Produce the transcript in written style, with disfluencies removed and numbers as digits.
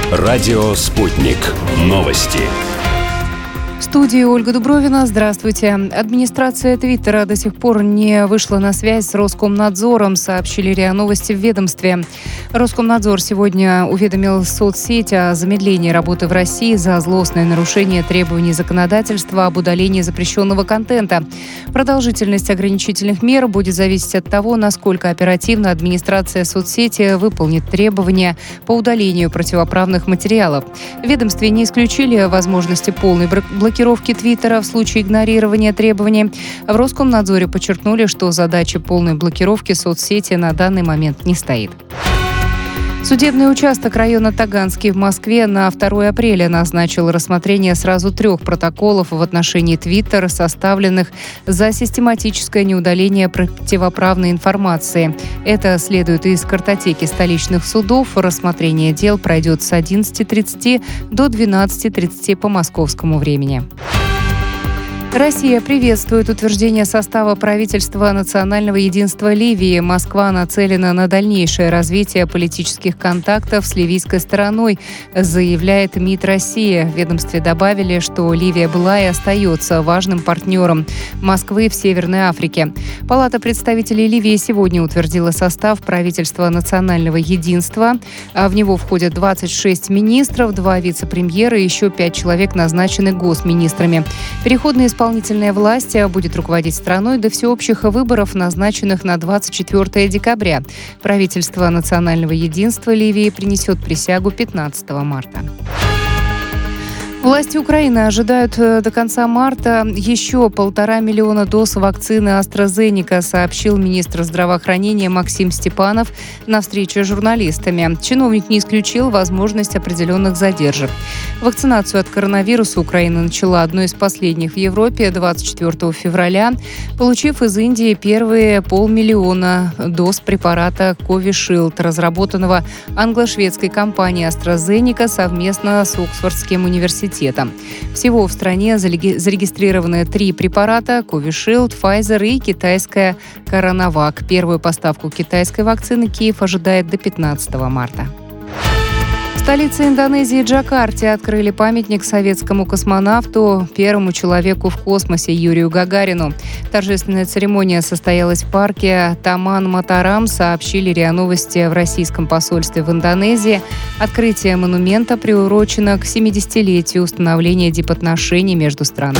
Радио «Спутник». Новости. В студии Ольга Дубровина. Здравствуйте. Администрация Твиттера до сих пор не вышла на связь с Роскомнадзором, сообщили РИА Новости в ведомстве. Роскомнадзор сегодня уведомил соцсеть о замедлении работы в России за злостное нарушение требований законодательства об удалении запрещенного контента. Продолжительность ограничительных мер будет зависеть от того, насколько оперативно администрация соцсети выполнит требования по удалению противоправных материалов. В ведомстве не исключили возможности полной блокировки Твиттера в случае игнорирования требований. В Роскомнадзоре подчеркнули, что задачи полной блокировки соцсети на данный момент не стоит. Судебный участок района Таганский в Москве на 2 апреля назначил рассмотрение сразу 3 протоколов в отношении Твиттера, составленных за систематическое неудаление противоправной информации. Это следует из картотеки столичных судов. Рассмотрение дел пройдет с 11:30 до 12:30 по московскому времени. Россия приветствует утверждение состава правительства национального единства Ливии. Москва нацелена на дальнейшее развитие политических контактов с ливийской стороной, заявляет МИД России. В ведомстве добавили, что Ливия была и остается важным партнером Москвы в Северной Африке. Палата представителей Ливии сегодня утвердила состав правительства национального единства. В него входят 26 министров, 2 вице-премьера и еще 5 человек назначены госминистрами. Переходные исполнительная власть будет руководить страной до всеобщих выборов, назначенных на 24 декабря. Правительство национального единства Ливии принесет присягу 15 марта. Власти Украины ожидают до конца марта еще 1,5 миллиона доз вакцины AstraZeneca, сообщил министр здравоохранения Максим Степанов на встрече с журналистами. Чиновник не исключил возможность определенных задержек. Вакцинацию от коронавируса Украина начала одной из последних в Европе 24 февраля, получив из Индии первые 500 000 доз препарата Covishield, разработанного англо-шведской компанией AstraZeneca совместно с Оксфордским университетом. Всего в стране зарегистрированы 3 препарата – Covishield, Pfizer и китайская CoronaVac. Первую поставку китайской вакцины Киев ожидает до 15 марта. В столице Индонезии Джакарте открыли памятник советскому космонавту, первому человеку в космосе Юрию Гагарину. Торжественная церемония состоялась в парке Таман-Матарам, сообщили РИА Новости в российском посольстве в Индонезии. Открытие монумента приурочено к 70-летию установления дипотношений между странами.